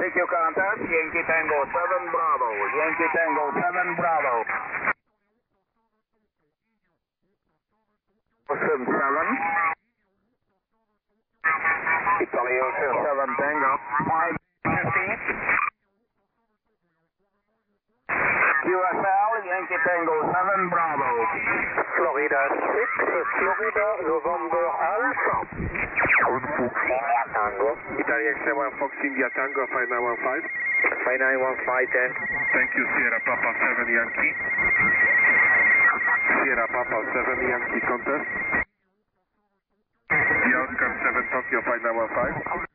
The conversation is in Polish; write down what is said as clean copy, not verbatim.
thank you, contact. Yankee Tango 7 Bravo. Yankee Tango 7 Bravo. 7. Italy 7 Tango. 515. QSL, Yankee Tango 7 Bravo. Florida 6, Florida November Alpha. India Tango. Italy X-7 Fox India Tango 5915. 5915 10. Thank you, Sierra Papa 7 Yankee. Sierra Papa 7 Yankee contest. The Oscar 7 Tokyo 5915.